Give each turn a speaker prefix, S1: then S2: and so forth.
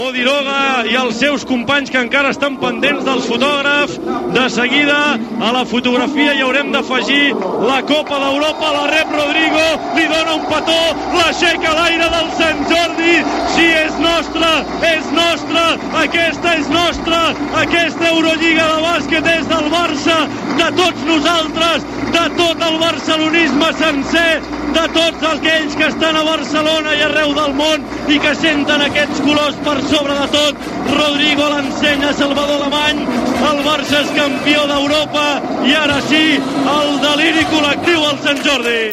S1: Odiroga i els seus companys que encara estan pendents dels fotògrafs. De seguida a la fotografia hi haurem d'afegir la Copa d'Europa. La rep Rodrigo, li dona un petó, l'aixeca a l'aire del Sant Jordi. Sí, és nostra, aquesta és nostra, aquesta Eurolliga de bàsquet és del Barça, de tots nosaltres, de tot el barcelonisme sencer, de tots aquells que estan a Barcelona i arreu del món i que senten aquests colors per sobre de tot. Rodrigo l'ensenya a Salvador Alemany, el Barça és campió d'Europa i ara sí, el deliri col·lectiu al Sant Jordi.